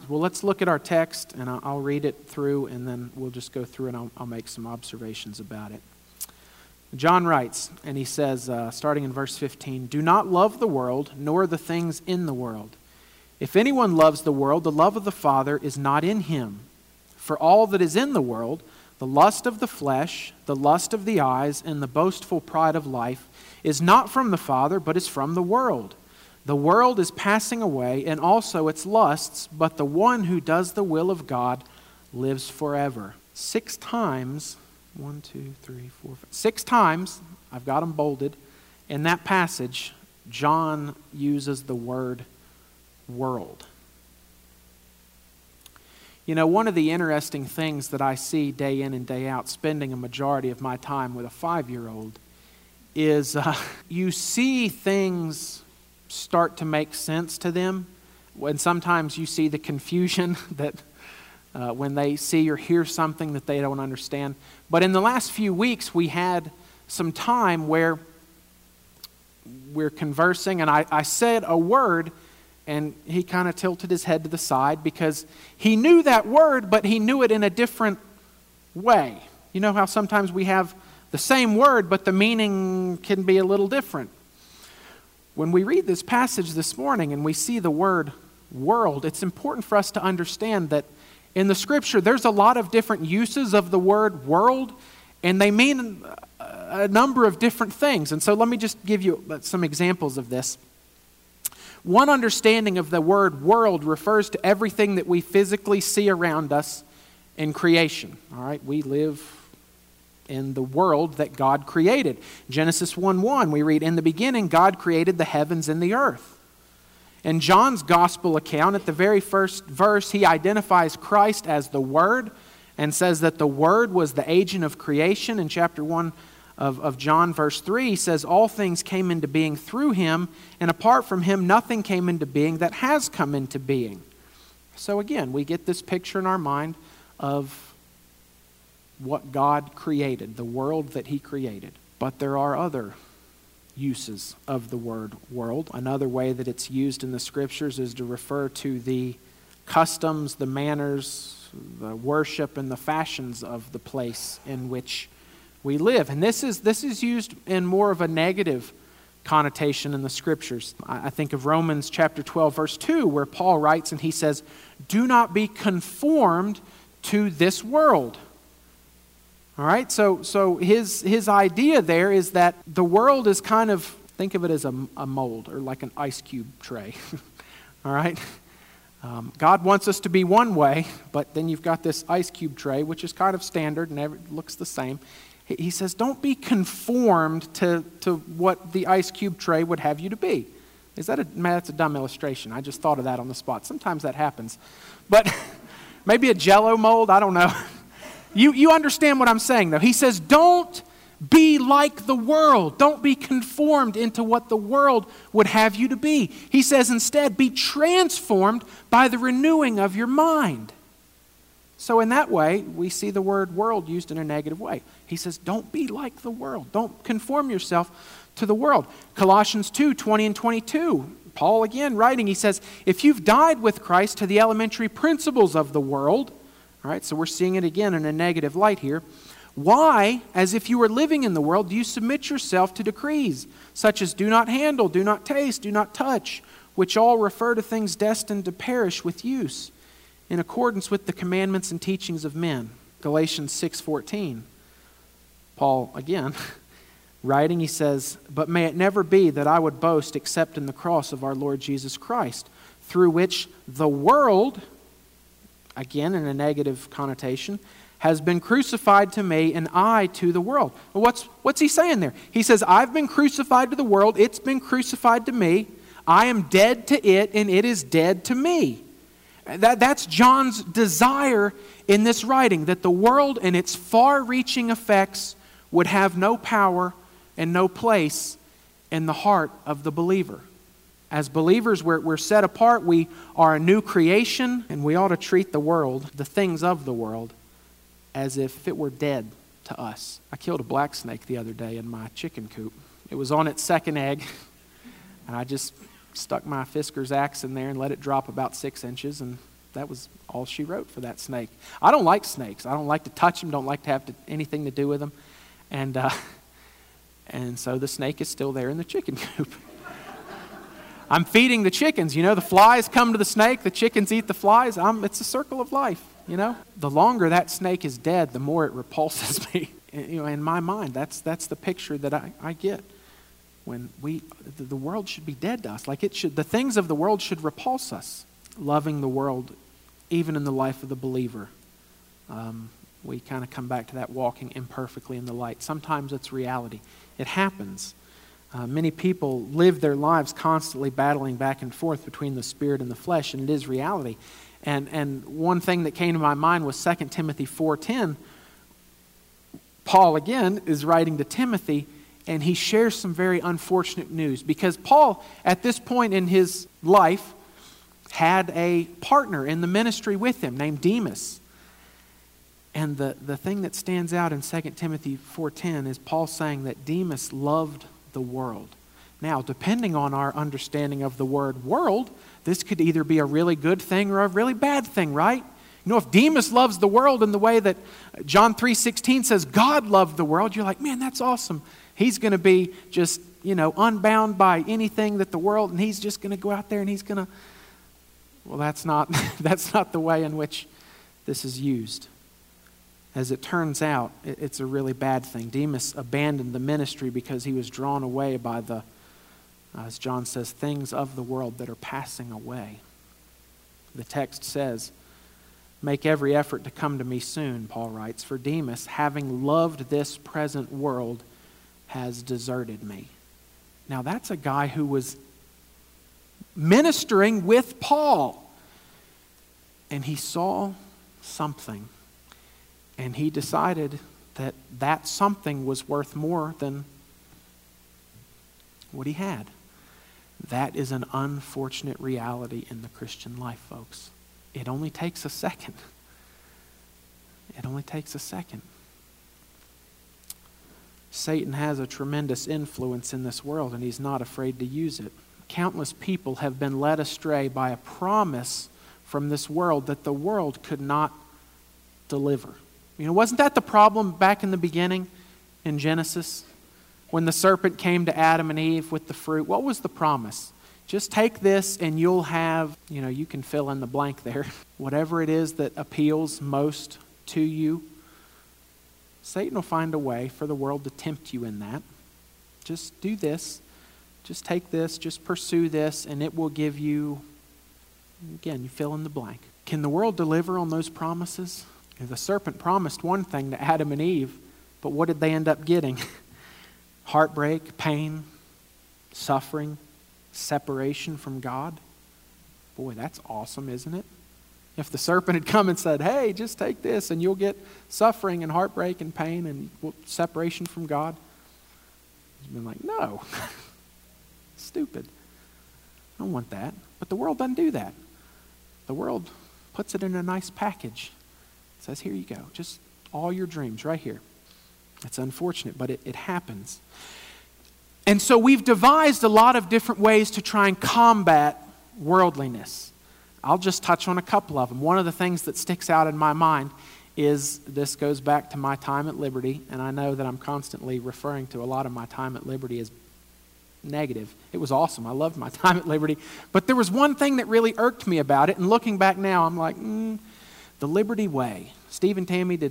Well, let's look at our text, and I'll read it through, and then we'll just go through and I'll make some observations about it. John writes, and he says, starting in verse 15, "Do not love the world, nor the things in the world. If anyone loves the world, the love of the Father is not in him. For all that is in the world, the lust of the flesh, the lust of the eyes, and the boastful pride of life, is not from the Father, but is from the world. The world is passing away, and also its lusts, but the one who does the will of God lives forever." 6 times, 1, 2, 3, 4, 5, 6 times, I've got them bolded, in that passage, John uses the word world. You know, one of the interesting things that I see day in and day out, spending a majority of my time with a 5-year-old, is you see things start to make sense to them, when sometimes you see the confusion that when they see or hear something that they don't understand. But in the last few weeks, we had some time where we're conversing, and I said a word, and he kind of tilted his head to the side because he knew that word, but he knew it in a different way. You know how sometimes we have the same word, but the meaning can be a little different. When we read this passage this morning and we see the word world, it's important for us to understand that in the Scripture, there's a lot of different uses of the word world, and they mean a number of different things. And so let me just give you some examples of this. One understanding of the word world refers to everything that we physically see around us in creation. All right, we live in the world that God created. Genesis 1:1, we read, "In the beginning, God created the heavens and the earth." In John's gospel account, at the very first verse, he identifies Christ as the Word and says that the Word was the agent of creation. In chapter 1 of John, verse 3, he says, "All things came into being through him, and apart from him, nothing came into being that has come into being." So again, we get this picture in our mind of what God created, the world that he created. But there are other uses of the word world. Another way that it's used in the Scriptures is to refer to the customs, the manners, the worship, and the fashions of the place in which we live. And this is used in more of a negative connotation in the Scriptures. I think of Romans chapter 12, verse 2, where Paul writes and he says, "Do not be conformed to this world." All right, so his idea there is that the world is kind of, think of it as a mold or like an ice cube tray. All right, God wants us to be one way, but then you've got this ice cube tray, which is kind of standard and looks the same. He says, don't be conformed to what the ice cube tray would have you to be. That's a dumb illustration. I just thought of that on the spot. Sometimes that happens. But maybe a Jell-O mold, I don't know. You understand what I'm saying, though. He says, don't be like the world. Don't be conformed into what the world would have you to be. He says instead, be transformed by the renewing of your mind. So in that way, we see the word world used in a negative way. He says, don't be like the world. Don't conform yourself to the world. Colossians 2:20 and 22. Paul again writing, he says, if you've died with Christ to the elementary principles of the world, all right, so we're seeing it again in a negative light here. Why, as if you were living in the world, do you submit yourself to decrees, such as do not handle, do not taste, do not touch, which all refer to things destined to perish with use, in accordance with the commandments and teachings of men? Galatians 6:14. Paul, again, writing, he says, but may it never be that I would boast except in the cross of our Lord Jesus Christ, through which the world, again in a negative connotation, has been crucified to me and I to the world. What's he saying there? He says, I've been crucified to the world, it's been crucified to me, I am dead to it and it is dead to me. That's John's desire in this writing, that the world and its far-reaching effects would have no power and no place in the heart of the believer. As believers, we're set apart, we are a new creation, and we ought to treat the world, the things of the world, as if it were dead to us. I killed a black snake the other day in my chicken coop. It was on its second egg, and I just stuck my Fisker's axe in there and let it drop about 6 inches, and that was all she wrote for that snake. I don't like snakes. I don't like to touch them, don't like to have anything to do with them. And so the snake is still there in the chicken coop. I'm feeding the chickens. The flies come to the snake, the chickens eat the flies. It's a circle of life, The longer that snake is dead, the more it repulses me. In my mind, that's the picture that I get. When the world should be dead to us. The things of the world should repulse us. Loving the world, even in the life of the believer. We kind of come back to that walking imperfectly in the light. Sometimes it's reality. It happens. Many people live their lives constantly battling back and forth between the spirit and the flesh, and it is reality. And one thing that came to my mind was 2 Timothy 4:10. Paul, again, is writing to Timothy, and he shares some very unfortunate news. Because Paul, at this point in his life, had a partner in the ministry with him named Demas. And the thing that stands out in 2 Timothy 4:10 is Paul saying that Demas loved the world. Now, depending on our understanding of the word world, this could either be a really good thing or a really bad thing, right? If Demas loves the world in the way that John 3:16 says God loved the world, you're like, man, that's awesome. He's going to be just, unbound by anything that the world, and he's just going to go out there and he's going to... Well, that's not the way in which this is used. As it turns out, it's a really bad thing. Demas abandoned the ministry because he was drawn away by the, as John says, things of the world that are passing away. The text says, "Make every effort to come to me soon," Paul writes, "for Demas, having loved this present world, has deserted me." Now that's a guy who was ministering with Paul. And he saw something. And he decided that something was worth more than what he had. That is an unfortunate reality in the Christian life, folks. It only takes a second. It only takes a second. Satan has a tremendous influence in this world, and he's not afraid to use it. Countless people have been led astray by a promise from this world that the world could not deliver. Wasn't that the problem back in the beginning in Genesis? When the serpent came to Adam and Eve with the fruit, what was the promise? Just take this and you'll have, you can fill in the blank there. Whatever it is that appeals most to you, Satan will find a way for the world to tempt you in that. Just do this. Just take this. Just pursue this, and it will give you, again, you fill in the blank. Can the world deliver on those promises? The serpent promised one thing to Adam and Eve, but what did they end up getting? Heartbreak, pain, suffering, separation from God. Boy, that's awesome, isn't it? If the serpent had come and said, hey, just take this and you'll get suffering and heartbreak and pain and separation from God, he's been like, no. Stupid. I don't want that. But the world doesn't do that. The world puts it in a nice package. It says, here you go. Just all your dreams right here. It's unfortunate, but it happens. And so we've devised a lot of different ways to try and combat worldliness. I'll just touch on a couple of them. One of the things that sticks out in my mind is, this goes back to my time at Liberty, and I know that I'm constantly referring to a lot of my time at Liberty as negative. It was awesome. I loved my time at Liberty. But there was one thing that really irked me about it, and looking back now, I'm like, the Liberty Way. Steve and Tammy, did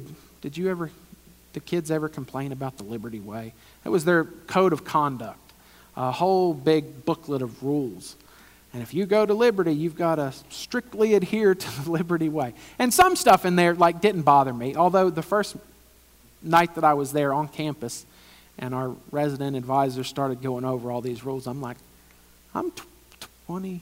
the kids ever complain about the Liberty Way? It was their code of conduct, a whole big booklet of rules. And if you go to Liberty, you've got to strictly adhere to the Liberty Way. And some stuff in there didn't bother me. Although the first night that I was there on campus and our resident advisor started going over all these rules, I'm like, I'm 20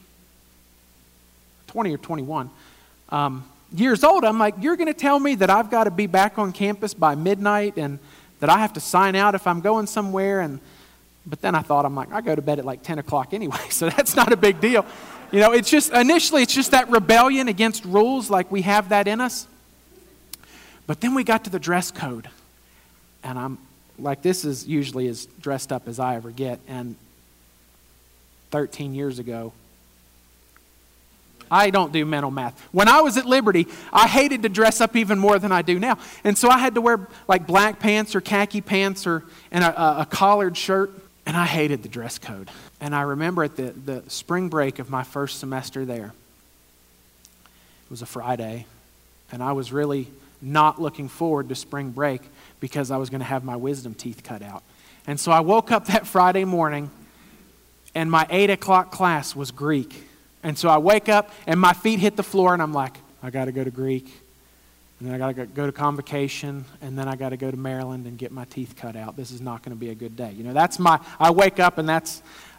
or 21 years old. I'm like, you're going to tell me that I've got to be back on campus by midnight and that I have to sign out if I'm going somewhere? But then I thought, I go to bed at 10 o'clock anyway, so that's not a big deal. It's just, initially, it's just that rebellion against rules, we have that in us. But then we got to the dress code. And I'm like, this is usually as dressed up as I ever get. And 13 years ago, I don't do mental math. When I was at Liberty, I hated to dress up even more than I do now. And so I had to wear like black pants or khaki pants and a collared shirt. And I hated the dress code. And I remember at the spring break of my first semester there, it was a Friday, and I was really not looking forward to spring break because I was going to have my wisdom teeth cut out. And so I woke up that Friday morning, and my 8 o'clock class was Greek. And so I wake up, and my feet hit the floor, and I'm like, I got to go to Greek, and then I got to go to convocation, and then I got to go to Maryland and get my teeth cut out. This is not going to be a good day. I wake up, and that's,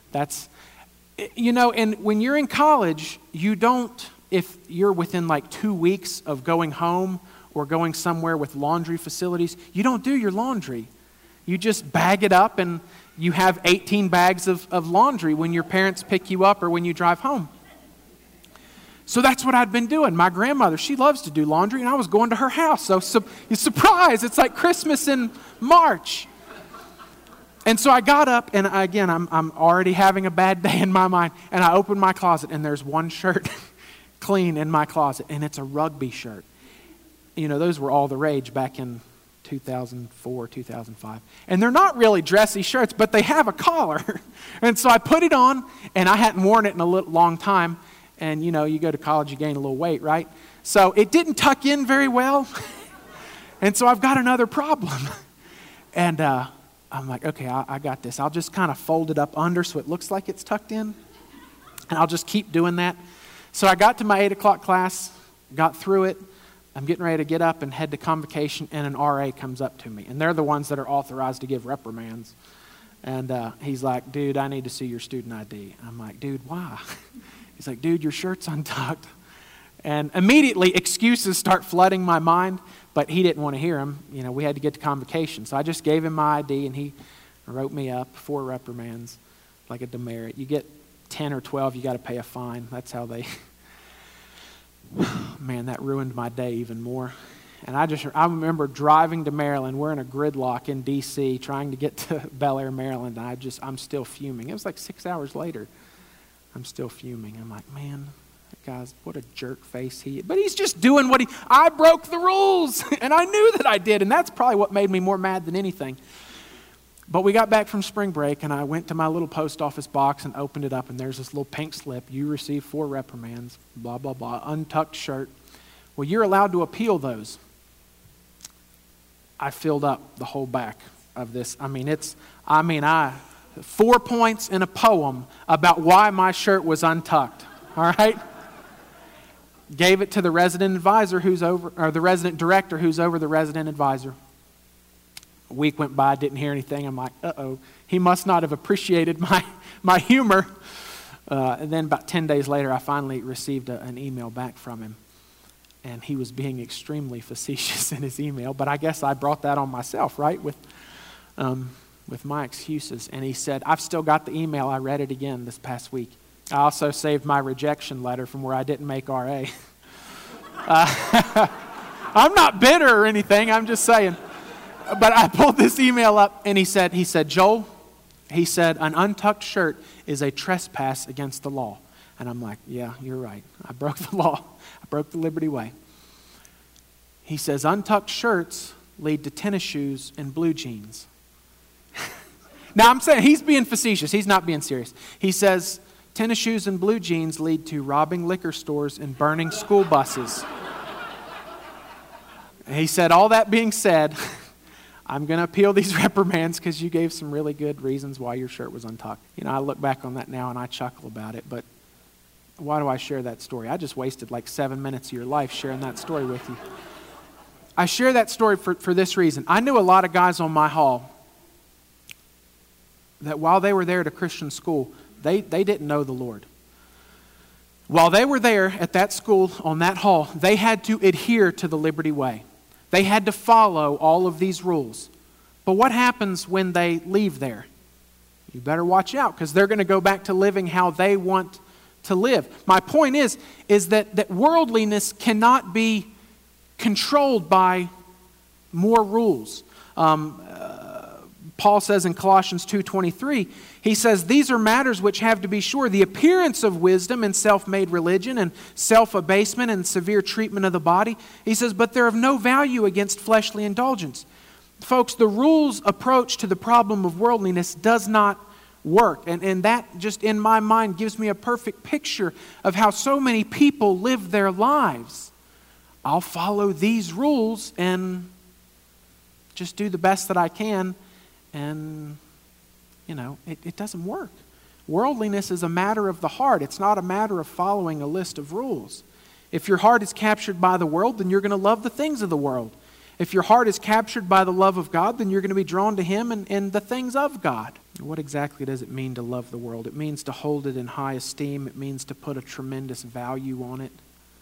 and when you're in college, if you're within like 2 weeks of going home or going somewhere with laundry facilities, you don't do your laundry. You just bag it up, and you have 18 bags of laundry when your parents pick you up or when you drive home. So that's what I'd been doing. My grandmother, she loves to do laundry, and I was going to her house. So surprise, it's like Christmas in March. And so I got up, and again, I'm already having a bad day in my mind, and I opened my closet, and there's one shirt clean in my closet, and it's a rugby shirt. Those were all the rage back in 2004, 2005. And they're not really dressy shirts, but they have a collar. And so I put it on, and I hadn't worn it in a long time. And, you go to college, you gain a little weight, right? So it didn't tuck in very well. And so I've got another problem. And I'm like, okay, I got this. I'll just kind of fold it up under so it looks like it's tucked in. And I'll just keep doing that. So I got to my 8 o'clock class, got through it. I'm getting ready to get up and head to convocation, and an RA comes up to me. And they're the ones that are authorized to give reprimands. And he's like, dude, I need to see your student ID. I'm like, dude, why? He's like, dude, your shirt's untucked. And immediately excuses start flooding my mind, but he didn't want to hear them. We had to get to convocation. So I just gave him my ID, and he wrote me up 4 reprimands, like a demerit. You get 10 or 12, you got to pay a fine. That's how they... Man, that ruined my day even more. And I remember driving to Maryland. We're in a gridlock in D.C. trying to get to Bel Air, Maryland. And I'm still fuming. It was like 6 hours later. I'm still fuming. I'm like, man, that guy's, what a jerk face he is. But he's just doing I broke the rules. And I knew that I did. And that's probably what made me more mad than anything. But we got back from spring break, and I went to my little post office box and opened it up, and there's this little pink slip. You received 4 reprimands, blah, blah, blah, untucked shirt. Well, you're allowed to appeal those. I filled up the whole back of this. 4 points in a poem about why my shirt was untucked, all right? Gave it to the resident advisor the resident director who's over the resident advisor. A week went by, didn't hear anything. I'm like, uh-oh, he must not have appreciated my humor. And then about 10 days later, I finally received an email back from him. And he was being extremely facetious in his email, but I guess I brought that on myself, right, with my excuses. And he said, I've still got the email. I read it again this past week. I also saved my rejection letter from where I didn't make RA. I'm not bitter or anything. I'm just saying. But I pulled this email up, and he said, Joel, an untucked shirt is a trespass against the law. And I'm like, yeah, you're right. I broke the law. I broke the Liberty Way. He says, untucked shirts lead to tennis shoes and blue jeans. Now, I'm saying he's being facetious. He's not being serious. He says, tennis shoes and blue jeans lead to robbing liquor stores and burning school buses. He said, all that being said, I'm going to appeal these reprimands because you gave some really good reasons why your shirt was untucked. I look back on that now and I chuckle about it, but why do I share that story? I just wasted like 7 minutes of your life sharing that story with you. I share that story for this reason. I knew a lot of guys on my hall that while they were there at a Christian school, they didn't know the Lord. While they were there at that school, on that hall, they had to adhere to the Liberty Way. They had to follow all of these rules. But what happens when they leave there? You better watch out because they're going to go back to living how they want to live. My point is that worldliness cannot be controlled by more rules. Paul says in Colossians 2:23, he says, "These are matters which have, to be sure, the appearance of wisdom and self-made religion and self-abasement and severe treatment of the body." He says, "But they're of no value against fleshly indulgence." Folks, the rules approach to the problem of worldliness does not work. And that just in my mind gives me a perfect picture of how so many people live their lives. I'll follow these rules and just do the best that I can. And, it doesn't work. Worldliness is a matter of the heart. It's not a matter of following a list of rules. If your heart is captured by the world, then you're going to love the things of the world. If your heart is captured by the love of God, then you're going to be drawn to Him and the things of God. What exactly does it mean to love the world? It means to hold it in high esteem. It means to put a tremendous value on it.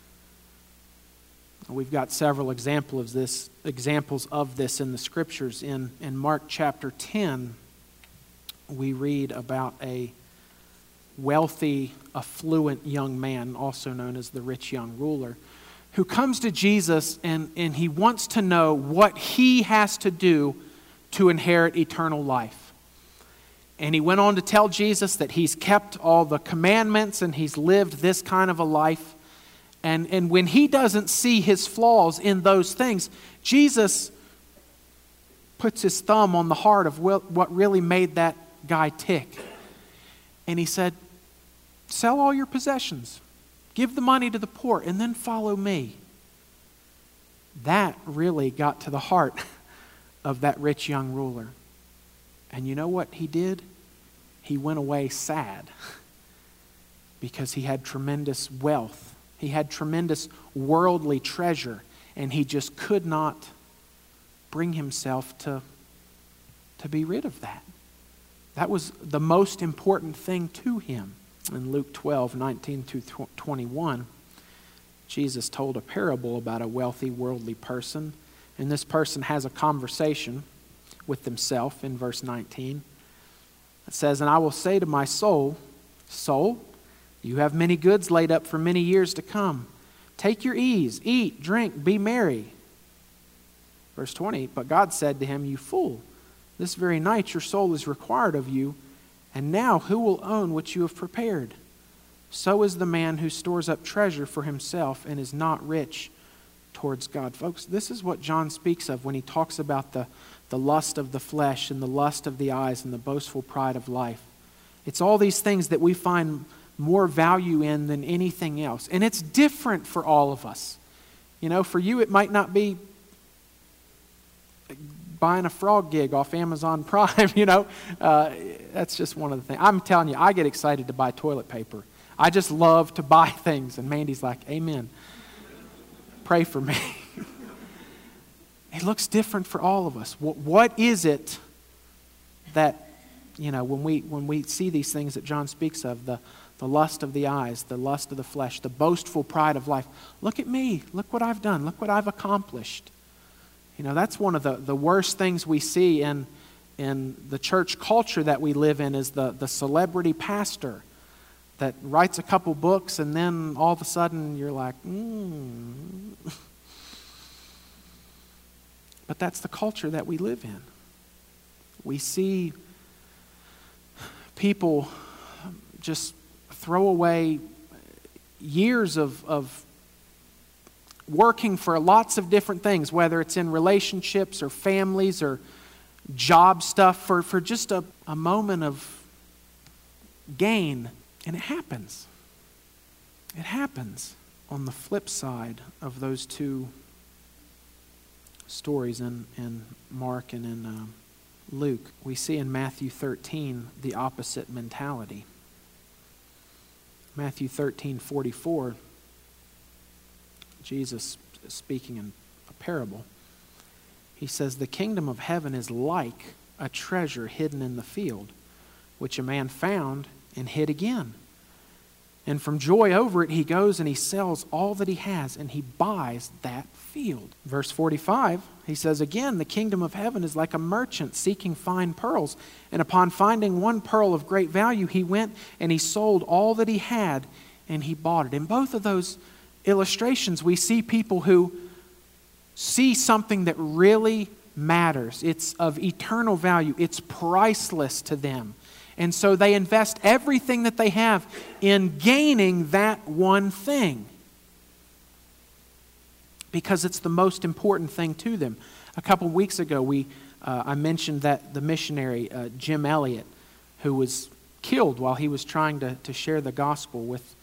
We've got several examples of this in the Scriptures. In Mark chapter 10, we read about a wealthy, affluent young man, also known as the rich young ruler, who comes to Jesus and he wants to know what he has to do to inherit eternal life. And he went on to tell Jesus that he's kept all the commandments and he's lived this kind of a life. And when he doesn't see his flaws in those things, Jesus puts his thumb on the heart of what really made that guy tick. And he said, "Sell all your possessions, give the money to the poor, and then follow me." That really got to the heart of that rich young ruler. And you know what he did? He went away sad because he had tremendous wealth. He had tremendous worldly treasure, and he just could not bring himself to be rid of that. That was the most important thing to him. In Luke 12:19-21, Jesus told a parable about a wealthy, worldly person, and this person has a conversation with himself in verse 19. It says, "And I will say to my soul, Soul, you have many goods laid up for many years to come. Take your ease, eat, drink, be merry." Verse 20, "But God said to him, You fool, this very night your soul is required of you, and now who will own what you have prepared? So is the man who stores up treasure for himself and is not rich towards God." Folks, this is what John speaks of when he talks about the lust of the flesh and the lust of the eyes and the boastful pride of life. It's all these things that we find more value in than anything else. And it's different for all of us. For you it might not be buying a frog gig off Amazon Prime, That's just one of the things. I'm telling you, I get excited to buy toilet paper. I just love to buy things. And Mandy's like, "Amen. Pray for me." It looks different for all of us. What is it that, when we see these things that John speaks of, the lust of the eyes, the lust of the flesh, the boastful pride of life. Look at me. Look what I've done. Look what I've accomplished. That's one of the worst things we see in the church culture that we live in is the celebrity pastor that writes a couple books and then all of a sudden you're like, But that's the culture that we live in. We see people just throw away years of working for lots of different things, whether it's in relationships or families or job stuff, for just a moment of gain. And it happens. It happens on the flip side of those two stories in Mark and in Luke. We see in Matthew 13 the opposite mentality. Matthew 13:44, Jesus speaking in a parable. He says, "The kingdom of heaven is like a treasure hidden in the field, which a man found and hid again. And from joy over it, he goes and he sells all that he has and he buys that field." Verse 45, he says again, "The kingdom of heaven is like a merchant seeking fine pearls. And upon finding one pearl of great value, he went and he sold all that he had and he bought it." In both of those illustrations, we see people who see something that really matters. It's of eternal value. It's priceless to them. And so they invest everything that they have in gaining that one thing because it's the most important thing to them. A couple of weeks ago, I mentioned that the missionary, Jim Elliot, who was killed while he was trying to share the gospel with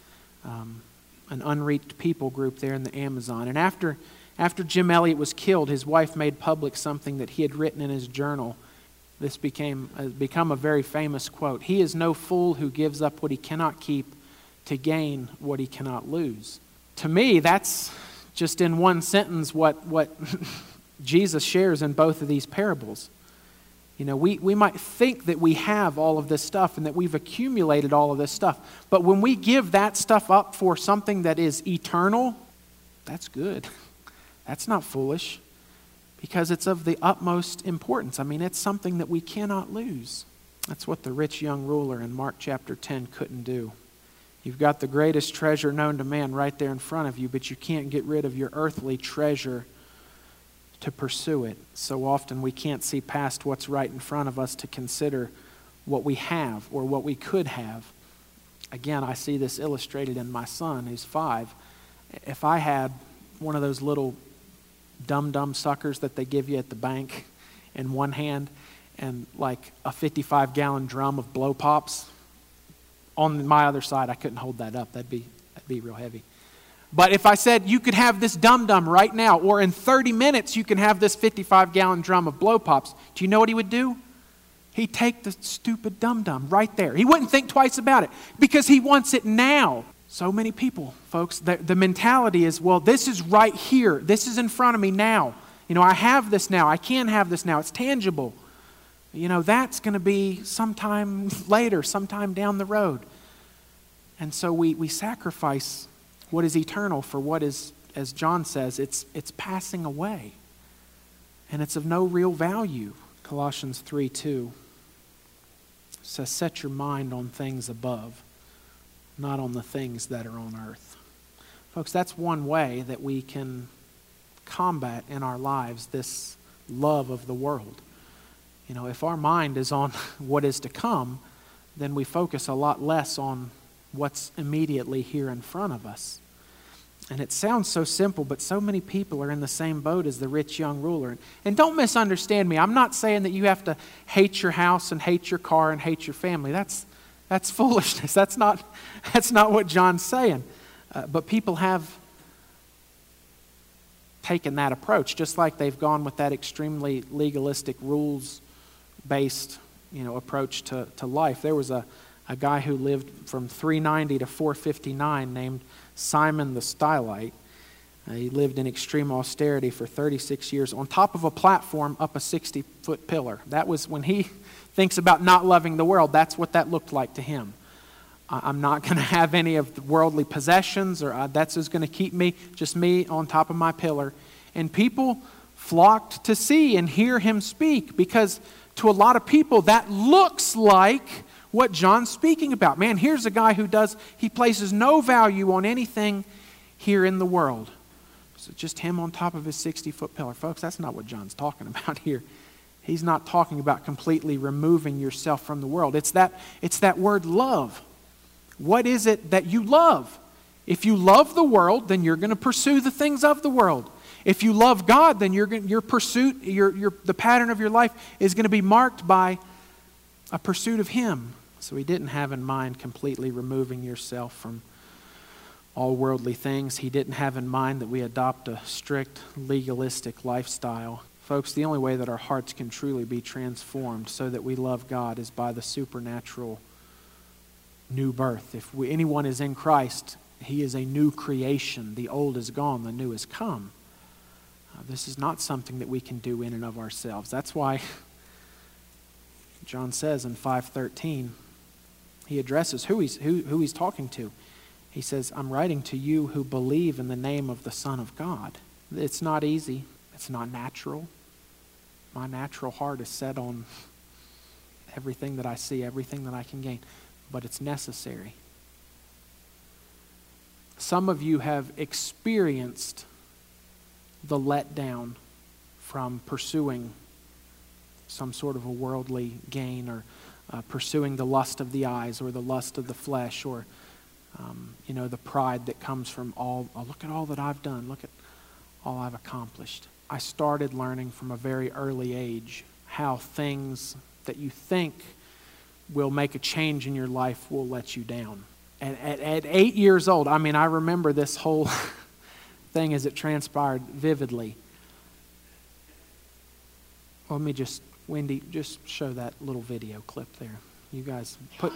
an unreached people group there in the Amazon. And after Jim Elliot was killed, his wife made public something that he had written in his journal. This become a very famous quote. "He is no fool who gives up what he cannot keep to gain what he cannot lose." To me, that's just in one sentence what Jesus shares in both of these parables. You know, we might think that we have all of this stuff and that we've accumulated all of this stuff. But when we give that stuff up for something that is eternal, that's good. That's not foolish because it's of the utmost importance. I mean, it's something that we cannot lose. That's what the rich young ruler in Mark chapter 10 couldn't do. You've got the greatest treasure known to man right there in front of you, but you can't get rid of your earthly treasure to pursue it. So often we can't see past what's right in front of us to consider what we have or what we could have. Again, I see this illustrated in my son who's 5. If I had one of those little dum-dum suckers that they give you at the bank in one hand and like a 55-gallon drum of blow pops on my other side, I couldn't hold that up. That'd be real heavy. But if I said you could have this dum-dum right now, or in 30 minutes you can have this 55-gallon drum of blow pops, do you know what he would do? He'd take the stupid dum-dum right there. He wouldn't think twice about it because he wants it now. So many people, folks, the mentality is, well, this is right here. This is in front of me now. You know, I have this now. I can have this now. It's tangible. You know, that's going to be sometime later, sometime down the road. And so we sacrifice what is eternal for what is, as John says, it's passing away. And it's of no real value. Colossians 3:2 says, set your mind on things above, not on the things that are on earth. Folks, that's one way that we can combat in our lives this love of the world. You know, if our mind is on what is to come, then we focus a lot less on what's immediately here in front of us. And it sounds so simple, but so many people are in the same boat as the rich young ruler. And don't misunderstand me. I'm not saying that you have to hate your house and hate your car and hate your family. That's foolishness. That's not what John's saying. But people have taken that approach, just like they've gone with that extremely legalistic, rules-based, approach to life. There was a guy who lived from 390 to 459 named Simon the Stylite. He lived in extreme austerity for 36 years on top of a platform up a 60-foot pillar. That was when he thinks about not loving the world, that's what that looked like to him. I'm not going to have any of the worldly possessions, or that's what's going to keep me, just me on top of my pillar. And people flocked to see and hear him speak because to a lot of people that looks like what John's speaking about. Man, here's a guy he places no value on anything here in the world. So just him on top of his 60-foot pillar. Folks, that's not what John's talking about here. He's not talking about completely removing yourself from the world. It's that word love. What is it that you love? If you love the world, then you're going to pursue the things of the world. If you love God, then your pursuit, the pattern of your life is going to be marked by a pursuit of Him. So he didn't have in mind completely removing yourself from all worldly things. He didn't have in mind that we adopt a strict legalistic lifestyle. Folks, the only way that our hearts can truly be transformed so that we love God is by the supernatural new birth. If anyone is in Christ, he is a new creation. The old is gone, the new has come. This is not something that we can do in and of ourselves. That's why John says in 5:13, he addresses who he's talking to. He says, I'm writing to you who believe in the name of the Son of God. It's not easy. It's not natural. My natural heart is set on everything that I see, everything that I can gain. But it's necessary. Some of you have experienced the letdown from pursuing some sort of a worldly gain, or pursuing the lust of the eyes or the lust of the flesh, or the pride that comes from look at all that I've done, look at all I've accomplished. I started learning from a very early age how things that you think will make a change in your life will let you down. At 8 years old, I remember this whole thing as it transpired vividly. Wendy, just show that little video clip there. You guys put...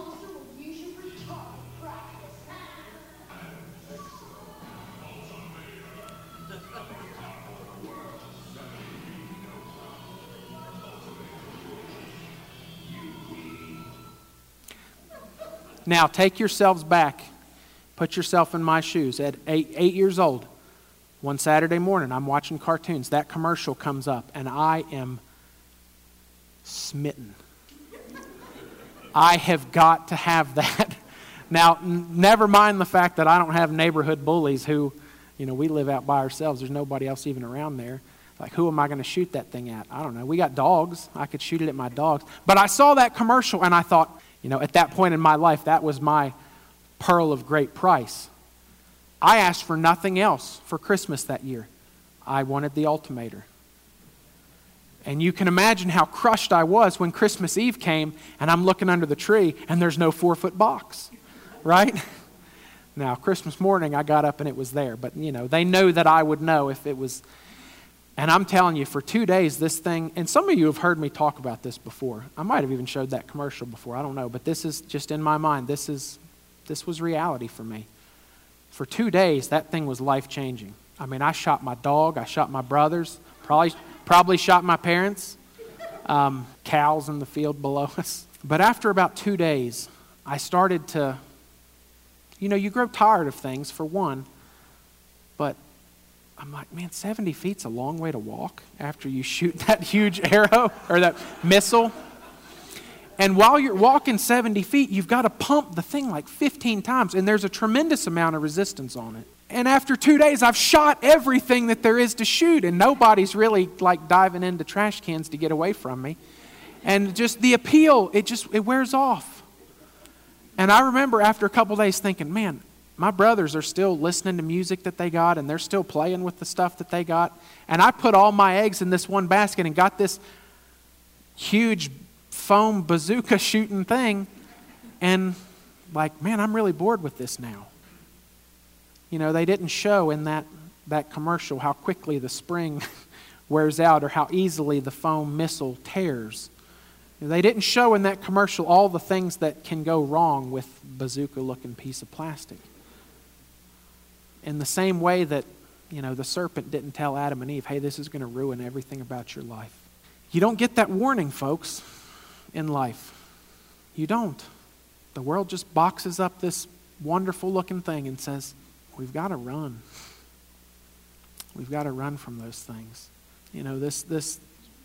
Now, take yourselves back. Put yourself in my shoes. At 8 years old, one Saturday morning, I'm watching cartoons. That commercial comes up, and I am smitten. I have got to have that. Now, never mind the fact that I don't have neighborhood bullies who, we live out by ourselves. There's nobody else even around there. Like, who am I going to shoot that thing at? I don't know. We got dogs. I could shoot it at my dogs. But I saw that commercial, and I thought, at that point in my life, that was my pearl of great price. I asked for nothing else for Christmas that year. I wanted the Ultimator. And you can imagine how crushed I was when Christmas Eve came and I'm looking under the tree and there's no 4-foot box, right? Now, Christmas morning, I got up and it was there. But, they know that I would know if it was. And I'm telling you, for 2 days, this thing, and some of you have heard me talk about this before. I might have even showed that commercial before. I don't know. But this is just in my mind. This was reality for me. For 2 days, that thing was life-changing. I shot my dog. I shot my brothers. Probably shot my parents. Cows in the field below us. But after about 2 days, I started to, you grow tired of things, for one. But I'm like, man, 70 feet's a long way to walk after you shoot that huge arrow or that missile. And while you're walking 70 feet, you've got to pump the thing like 15 times, and there's a tremendous amount of resistance on it. And after 2 days, I've shot everything that there is to shoot, and nobody's really like diving into trash cans to get away from me. And just the appeal, it wears off. And I remember after a couple days thinking, man, my brothers are still listening to music that they got, and they're still playing with the stuff that they got. And I put all my eggs in this one basket and got this huge foam bazooka shooting thing. And like, man, I'm really bored with this now. They didn't show in that commercial how quickly the spring wears out or how easily the foam missile tears. They didn't show in that commercial all the things that can go wrong with bazooka-looking piece of plastic. In the same way that, the serpent didn't tell Adam and Eve, hey, this is going to ruin everything about your life. You don't get that warning, folks, in life. You don't. The world just boxes up this wonderful-looking thing and says, we've got to run. We've got to run from those things. This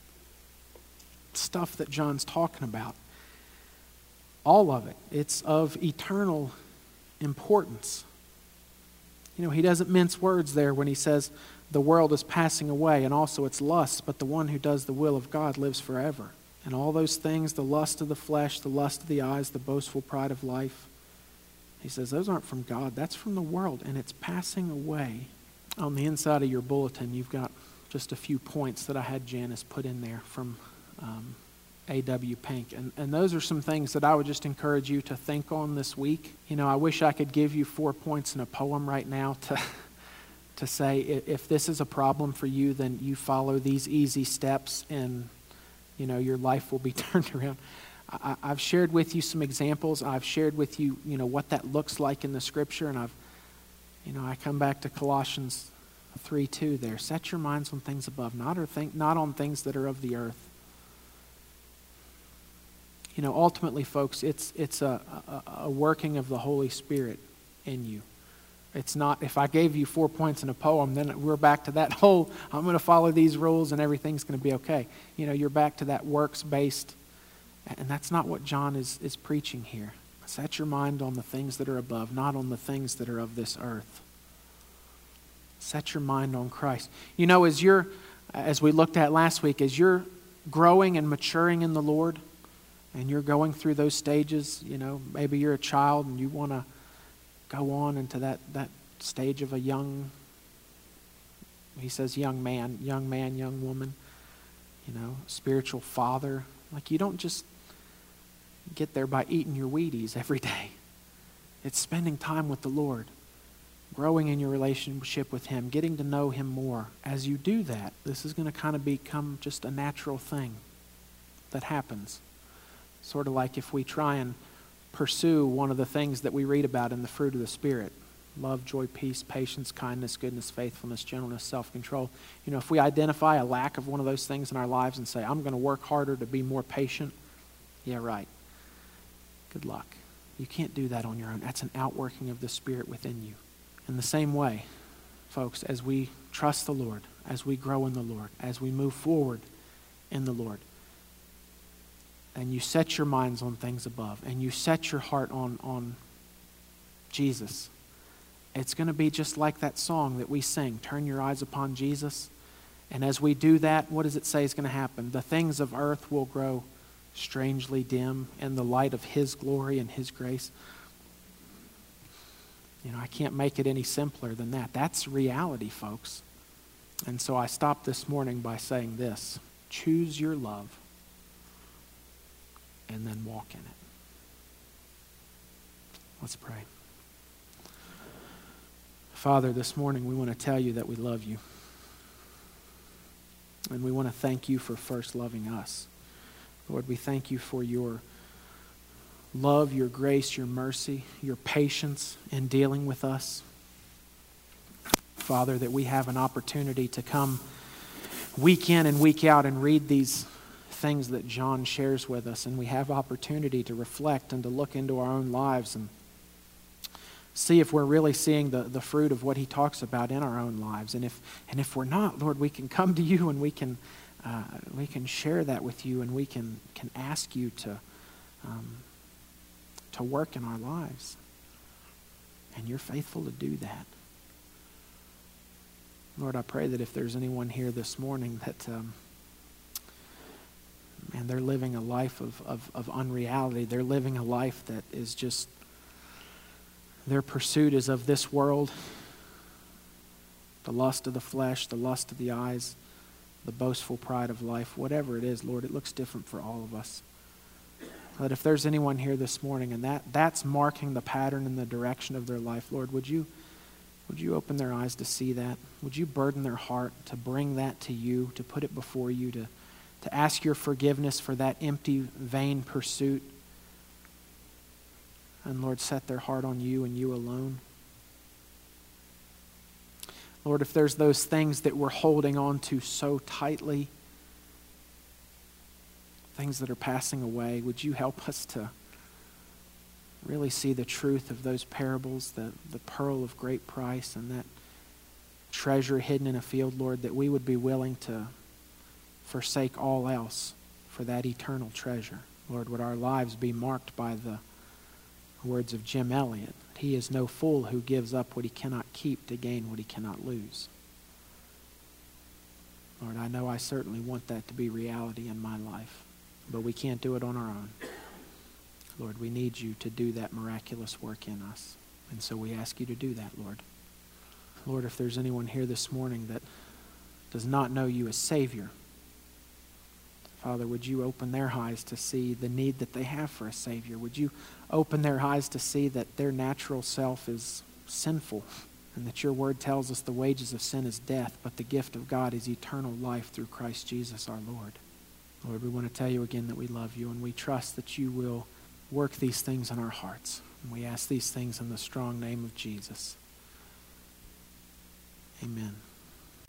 stuff that John's talking about, all of it, it's of eternal importance. He doesn't mince words there when he says the world is passing away and also its lusts, but the one who does the will of God lives forever. And all those things, the lust of the flesh, the lust of the eyes, the boastful pride of life, he says those aren't from God. That's from the world, and it's passing away. On the inside of your bulletin, you've got just a few points that I had Janice put in there from A.W. Pink. And those are some things that I would just encourage you to think on this week. I wish I could give you 4 points in a poem right now to say, if this is a problem for you, then you follow these easy steps and, your life will be turned around. I've shared with you some examples. I've shared with you, what that looks like in the Scripture. And I come back to Colossians 3:2 there. Set your minds on things above, not on things that are of the earth. Ultimately, folks, it's a working of the Holy Spirit in you. It's not, if I gave you 4 points in a poem, then we're back to that whole, I'm going to follow these rules and everything's going to be okay. You're back to that works-based, and that's not what John is preaching here. Set your mind on the things that are above, not on the things that are of this earth. Set your mind on Christ. As you're as we looked at last week, as you're growing and maturing in the Lord, and you're going through those stages, maybe you're a child and you want to go on into that stage of a young, he says young man, young woman, spiritual father. Like, you don't just get there by eating your Wheaties every day. It's spending time with the Lord, growing in your relationship with Him, getting to know Him more. As you do that, this is going to kind of become just a natural thing that happens. Sort of like if we try and pursue one of the things that we read about in the fruit of the Spirit: love, joy, peace, patience, kindness, goodness, faithfulness, gentleness, self-control. If we identify a lack of one of those things in our lives and say, I'm going to work harder to be more patient, yeah, right. Good luck. You can't do that on your own. That's an outworking of the Spirit within you. In the same way, folks, as we trust the Lord, as we grow in the Lord, as we move forward in the Lord, and you set your minds on things above, and you set your heart on Jesus, it's going to be just like that song that we sing, Turn Your Eyes Upon Jesus. And as we do that, what does it say is going to happen? The things of earth will grow strangely dim in the light of His glory and His grace. I can't make it any simpler than that. That's reality, folks. And so I stopped this morning by saying this: choose your love and then walk in it. Let's pray. Father, this morning we want to tell you that we love you. And we want to thank you for first loving us. Lord, we thank you for your love, your grace, your mercy, your patience in dealing with us. Father, that we have an opportunity to come week in and week out and read these things that John shares with us, and we have opportunity to reflect and to look into our own lives and see if we're really seeing the fruit of what he talks about in our own lives. And if we're not, Lord, we can come to you and we can share that with you, and we can ask you to work in our lives. And you're faithful to do that. Lord, I pray that if there's anyone here this morning that and they're living a life of unreality. They're living a life that is just, their pursuit is of this world, the lust of the flesh, the lust of the eyes, the boastful pride of life, whatever it is, Lord, it looks different for all of us. But if there's anyone here this morning and that's marking the pattern and the direction of their life, Lord, would you open their eyes to see that? Would you burden their heart to bring that to you, to put it before you, to ask your forgiveness for that empty, vain pursuit? And Lord, set their heart on you and you alone. Lord, if there's those things that we're holding on to so tightly, things that are passing away, would you help us to really see the truth of those parables, the pearl of great price and that treasure hidden in a field, Lord, that we would be willing to forsake all else for that eternal treasure. Lord, would our lives be marked by the words of Jim Elliot: he is no fool who gives up what he cannot keep to gain what he cannot lose. Lord, I know I certainly want that to be reality in my life, but we can't do it on our own. Lord, we need you to do that miraculous work in us. And so we ask you to do that, Lord. Lord, if there's anyone here this morning that does not know you as Savior, Father, would you open their eyes to see the need that they have for a Savior? Would you open their eyes to see that their natural self is sinful, and that your word tells us the wages of sin is death, but the gift of God is eternal life through Christ Jesus our Lord. Lord, we want to tell you again that we love you, and we trust that you will work these things in our hearts. And we ask these things in the strong name of Jesus. Amen.